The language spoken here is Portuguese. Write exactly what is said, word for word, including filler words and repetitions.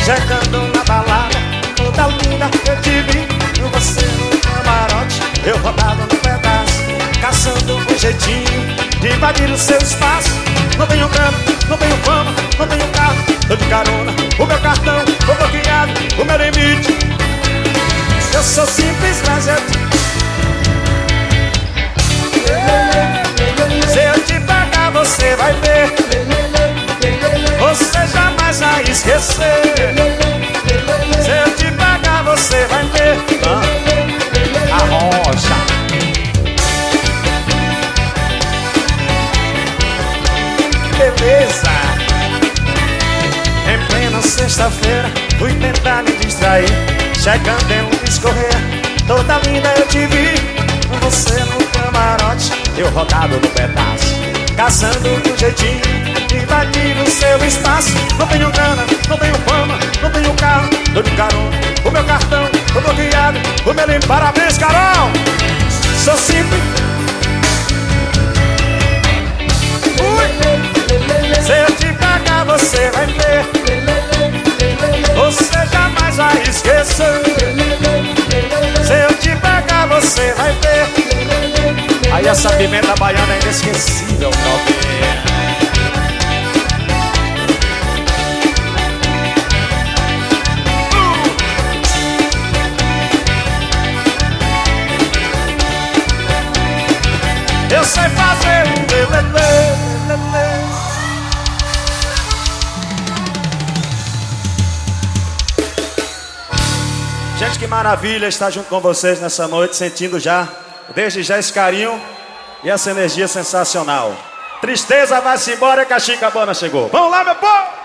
chegando na balada, toda linda eu te vi. Você no camarote, eu rodado no pedaço, caçando um jeitinho de invadir o seu espaço. Não tenho grana, não tenho fama, não tenho carro, tô de carona, o meu cartão foi bloqueado, o meu limite. Eu sou simples, mas eu te... Se eu te pagar, você vai ver, você jamais vai esquecer. Se eu te pagar, você vai ver. Ah, a rocha. Beleza. Em plena sexta-feira, fui tentar me distrair, chegando em um discorrer, toda linda eu te vi. Você no camarote, eu rodado no pedaço, caçando um jeitinho de invadir o seu espaço. Não tenho grana, não tenho fama, não tenho carro, tô de carona, o meu cartão foi bloqueado, o meu limpo. Parabéns, Carol! Sou simples. Ui. Se eu te pagar, você vai ver, você jamais vai esquecer. Se eu te pagar, você vai ver. Aí essa pimenta baiana é inesquecível, novinha. Eu sei fazer um lelê. Gente, que maravilha estar junto com vocês nessa noite, sentindo já, desde já esse carinho e essa energia sensacional. Tristeza vai-se embora que a Chicabana chegou. Vamos lá, meu povo!